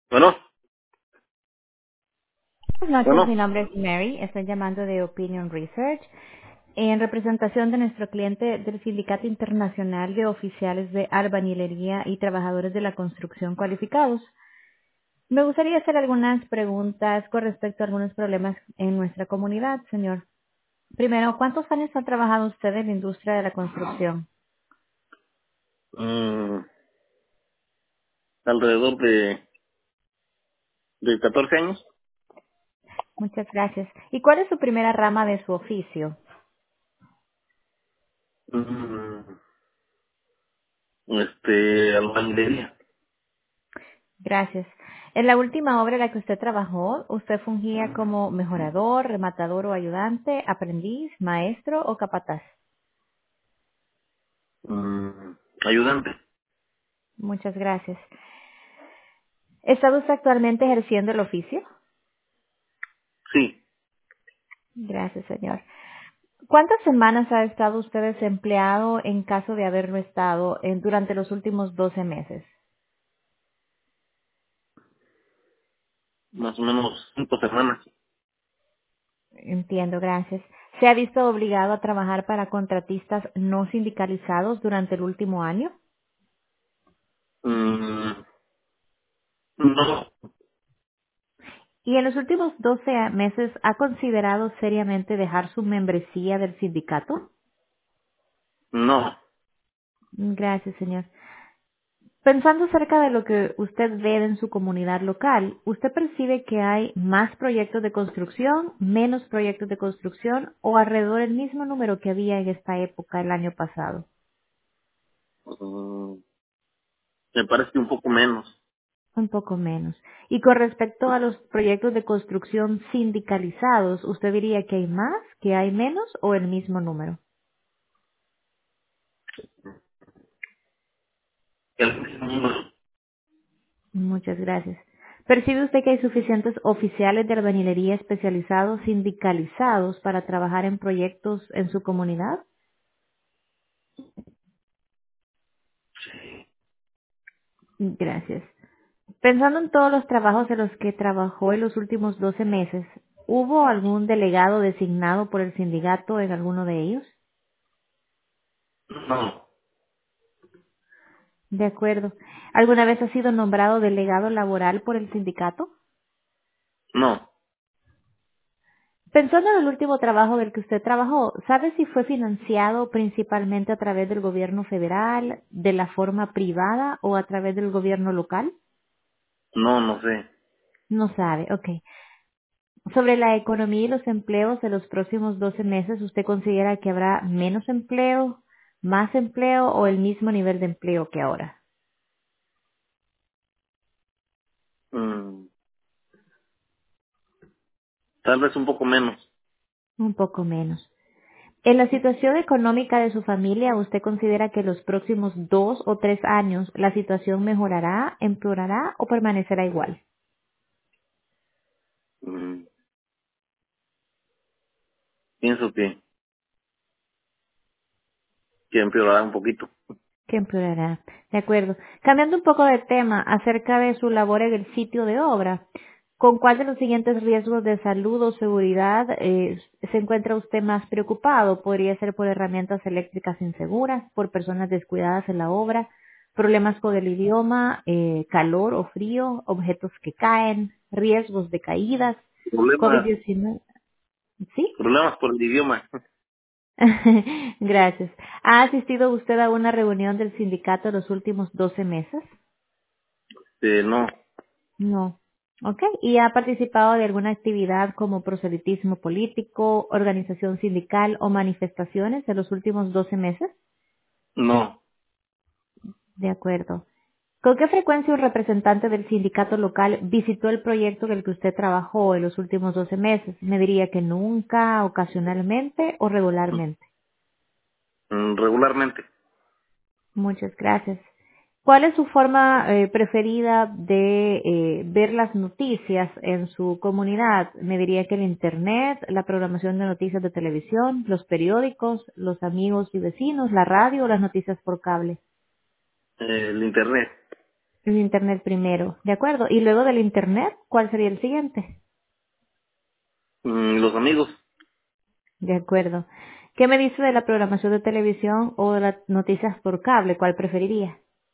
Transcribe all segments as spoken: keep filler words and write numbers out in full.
Bueno, Buenas noches, bueno, mi nombre es Mary, estoy llamando de Opinion Research en representación de nuestro cliente del Sindicato Internacional de Oficiales de Albañilería y Trabajadores de la Construcción Cualificados. Me gustaría hacer algunas preguntas con respecto a algunos problemas en nuestra comunidad, señor. Primero, ¿cuántos años ha trabajado usted en la industria de la construcción? mm, alrededor de, de catorce años. Muchas gracias. ¿Y cuál es su primera rama de su oficio? Mm, este, albañilería. Gracias. En la última obra en la que usted trabajó, ¿usted fungía como mejorador, rematador o ayudante, aprendiz, maestro o capataz? Mm, ayudante. Muchas gracias. ¿Está usted actualmente ejerciendo el oficio? Sí. Gracias, señor. ¿Cuántas semanas ha estado usted desempleado en caso de haberlo estado en- durante los últimos doce meses? Más o menos cinco semanas. Entiendo, gracias. ¿Se ha visto obligado a trabajar para contratistas no sindicalizados durante el último año? Mm, no, Y en los últimos doce a- meses, ¿ha considerado seriamente dejar su membresía del sindicato? no, Gracias, señor. Pensando acerca de lo que usted ve en su comunidad local, ¿usted percibe que hay más proyectos de construcción, menos proyectos de construcción o alrededor el mismo número que había en esta época el año pasado? mm, me parece que un poco menos. Un poco menos. Y con respecto a los proyectos de construcción sindicalizados, ¿usted diría que hay más, que hay menos o el mismo número? El mismo número. Muchas gracias. ¿Percibe usted que hay suficientes oficiales de albañilería especializados sindicalizados para trabajar en proyectos en su comunidad? Gracias. Pensando en todos los trabajos en los que trabajó en los últimos doce meses, ¿hubo algún delegado designado por el sindicato en alguno de ellos? No, De acuerdo. ¿Alguna vez ha sido nombrado delegado laboral por el sindicato? no, Pensando en el último trabajo del que usted trabajó, ¿sabe si fue financiado principalmente a través del gobierno federal, de la forma privada o a través del gobierno local? no, no sé. No sabe, ok. Sobre la economía y los empleos de los próximos doce meses, ¿usted considera que habrá menos empleo, más empleo o el mismo nivel de empleo que ahora? Mm, tal vez un poco menos. Un poco menos. En la situación económica de su familia, ¿usted considera que los próximos dos o tres años la situación mejorará, empeorará o permanecerá igual? Mm, pienso que, que empeorará un poquito. Que empeorará. De acuerdo. Cambiando un poco de tema acerca de su labor en el sitio de obra, ¿con cuál de los siguientes riesgos de salud o seguridad eh, se encuentra usted más preocupado? Podría ser por herramientas eléctricas inseguras, por personas descuidadas en la obra, problemas con el idioma, eh, calor o frío, objetos que caen, riesgos de caídas, covid Problemas, diecinueve. ¿Sí? problemas por el idioma. Gracias. ¿Ha asistido usted a una reunión del sindicato los últimos doce meses? Eh, no, No. Ok. ¿Y ha participado de alguna actividad como proselitismo político, organización sindical o manifestaciones en los últimos doce meses? no. De acuerdo. ¿Con qué frecuencia un representante del sindicato local visitó el proyecto en el que usted trabajó en los últimos doce meses? Me diría que nunca, ocasionalmente o regularmente. Mm, regularmente. Muchas gracias. ¿Cuál es su forma eh, preferida de eh, ver las noticias en su comunidad? Me diría que el Internet, la programación de noticias de televisión, los periódicos, los amigos y vecinos, la radio o las noticias por cable. Eh, el internet. El Internet primero, ¿de acuerdo? Y luego del Internet, ¿cuál sería el siguiente? Mm, los amigos. De acuerdo. ¿Qué me dice de la programación de televisión o de las noticias por cable? ¿Cuál preferiría?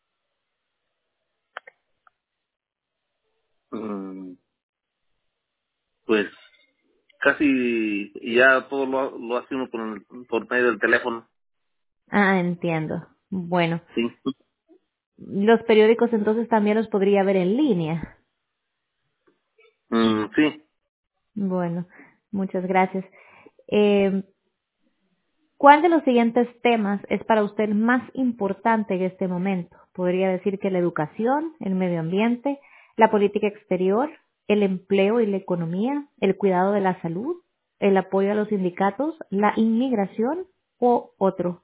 Mm, pues casi ya todo lo, lo hace uno por, el- por medio del teléfono. Ah, entiendo. Bueno, Sí. los periódicos entonces también los podría ver en línea. Mm, sí. Bueno, muchas gracias. Eh, ¿Cuál de los siguientes temas es para usted el más importante en este momento? Podría decir que la educación, el medio ambiente, la política exterior, el empleo y la economía, el cuidado de la salud, el apoyo a los sindicatos, la inmigración o otro.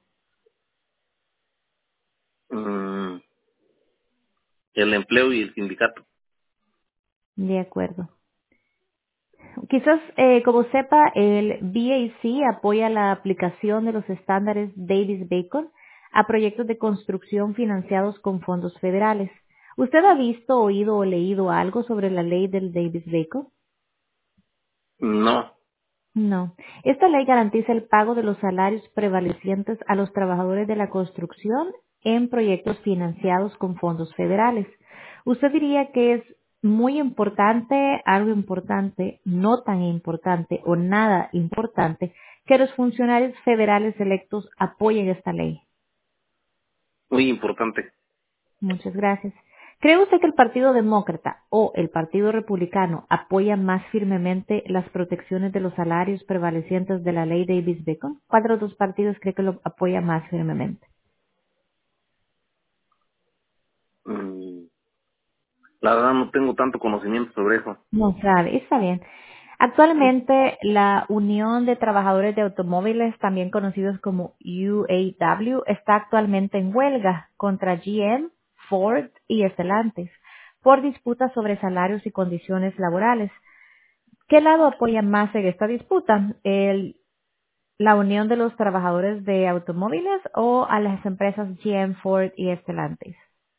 Mm, el empleo y el sindicato. De acuerdo. Quizás, eh, como sepa, el B A C apoya la aplicación de los estándares Davis-Bacon a proyectos de construcción financiados con fondos federales. ¿Usted ha visto, oído o leído algo sobre la ley del Davis-Bacon? No. No. Esta ley garantiza el pago de los salarios prevalecientes a los trabajadores de la construcción en proyectos financiados con fondos federales. ¿Usted diría que es muy importante, algo importante, no tan importante o nada importante que los funcionarios federales electos apoyen esta ley? Muy importante. Muchas gracias. ¿Cree usted que el Partido Demócrata o el Partido Republicano apoya más firmemente las protecciones de los salarios prevalecientes de la ley Davis-Bacon? ¿Cuál de los dos partidos cree que lo apoya más firmemente? Mm, la verdad no tengo tanto conocimiento sobre eso. No sabe, está bien. Actualmente, la Unión de Trabajadores de Automóviles, también conocidos como U A W, está actualmente en huelga contra G M, Ford y Stellantis por disputas sobre salarios y condiciones laborales. ¿Qué lado apoya más en esta disputa? ¿El, ¿La Unión de los Trabajadores de Automóviles o a las empresas G M, Ford y Stellantis?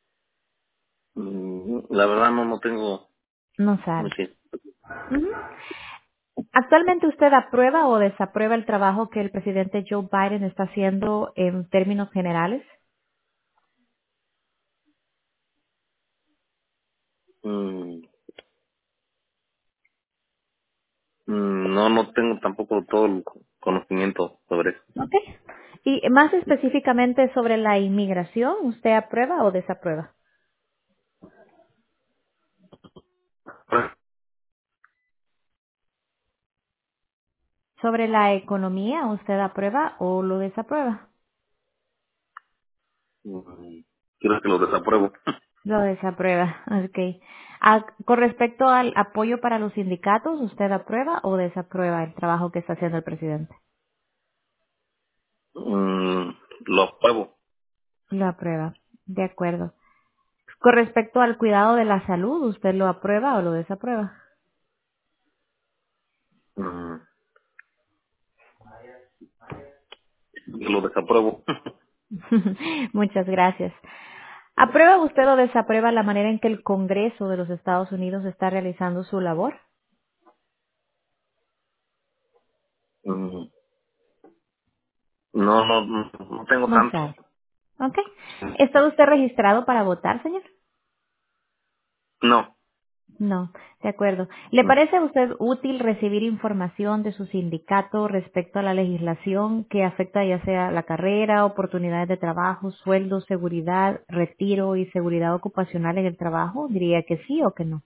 Mm, la verdad no, no tengo No sabe. mucha. Ujú. ¿Actualmente usted aprueba o desaprueba el trabajo que el presidente Joe Biden está haciendo en términos generales? Mm, mm, no, no tengo tampoco todo el conocimiento sobre eso. Ok. Y más específicamente sobre la inmigración, ¿usted aprueba o desaprueba? Sobre la economía, ¿usted aprueba o lo desaprueba? Mm, creo que lo desapruebo. Lo desaprueba, ok. Ah, con respecto al apoyo para los sindicatos, ¿usted aprueba o desaprueba el trabajo que está haciendo el presidente? Mm, lo apruebo. Lo aprueba, de acuerdo. Con respecto al cuidado de la salud, ¿usted lo aprueba o lo desaprueba? Mm, lo desapruebo. Muchas gracias. ¿Aprueba usted o desaprueba la manera en que el Congreso de los Estados Unidos está realizando su labor? Mm, no, no, no no tengo No tanto. sabe. ¿Ok? ¿Está usted registrado para votar, señor? No. No, de acuerdo. ¿Le Mm, parece a usted útil recibir información de su sindicato respecto a la legislación que afecta ya sea la carrera, oportunidades de trabajo, sueldo, seguridad, retiro y seguridad ocupacional en el trabajo? Diría que sí o que no.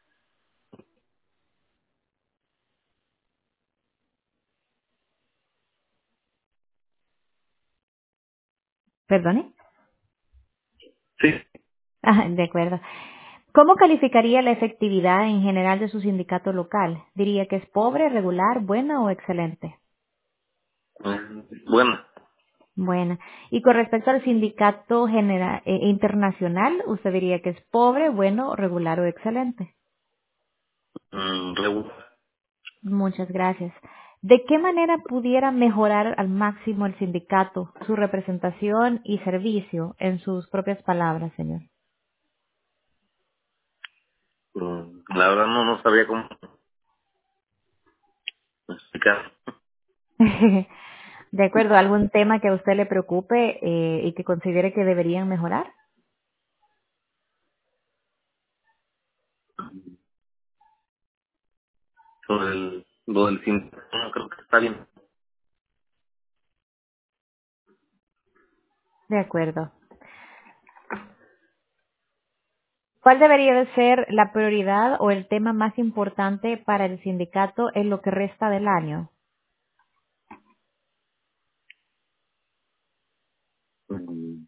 ¿Perdone? sí. Ah, de acuerdo. ¿Cómo calificaría la efectividad en general de su sindicato local? ¿Diría que es pobre, regular, buena o excelente? Mm, bueno. Buena. Y con respecto al sindicato genera- eh, internacional, ¿usted diría que es pobre, bueno, regular o excelente? Mm, regular. Muchas gracias. ¿De qué manera pudiera mejorar al máximo el sindicato, su representación y servicio, en sus propias palabras, señor? La verdad no, no sabía cómo explicar. De acuerdo, ¿algún tema que a usted le preocupe eh, y que considere que deberían mejorar? Sobre el, lo del sindicato, no creo que está bien. De acuerdo. ¿Cuál debería de ser la prioridad o el tema más importante para el sindicato en lo que resta del año? Mm,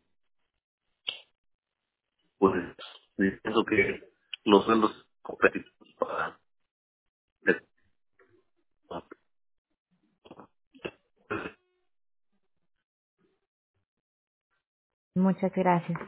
Pues pienso que los sueldos competitivos para Muchas gracias.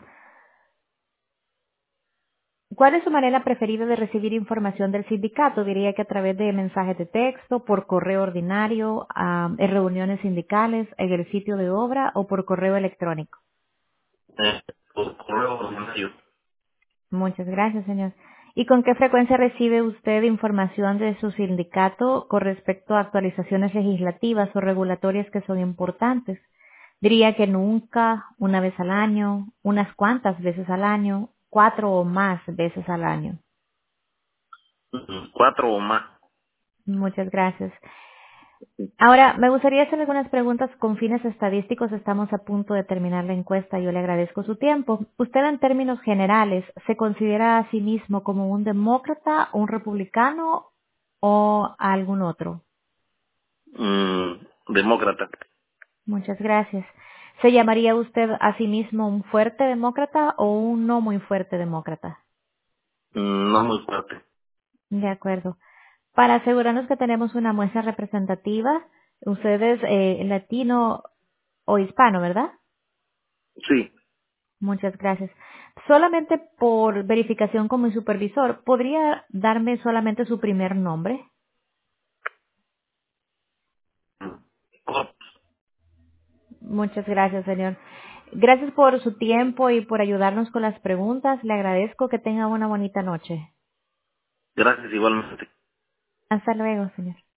¿Cuál es su manera preferida de recibir información del sindicato? Diría que a través de mensajes de texto, por correo ordinario, ah, en reuniones sindicales, en el sitio de obra o por correo electrónico. eh, por correo ordinario. Muchas gracias, señor. ¿Y con qué frecuencia recibe usted información de su sindicato con respecto a actualizaciones legislativas o regulatorias que son importantes? Diría que nunca, una vez al año, unas cuantas veces al año, cuatro o más veces al año. Mm, Cuatro o más. Muchas gracias. Ahora, me gustaría hacer algunas preguntas con fines estadísticos. Estamos a punto de terminar la encuesta. Yo le agradezco su tiempo. ¿Usted en términos generales se considera a sí mismo como un demócrata, un republicano o algún otro? Mm, demócrata. Muchas gracias. ¿Se llamaría usted a sí mismo un fuerte demócrata o un no muy fuerte demócrata? Mm, No muy fuerte. De acuerdo. Para asegurarnos que tenemos una muestra representativa, usted es eh, latino o hispano, ¿verdad? Sí. Muchas gracias. Solamente por verificación como mi supervisor, ¿podría darme solamente su primer nombre? Oh, Muchas gracias, señor. Gracias por su tiempo y por ayudarnos con las preguntas. Le agradezco que tenga una bonita noche. gracias igualmente. Hasta luego, señor.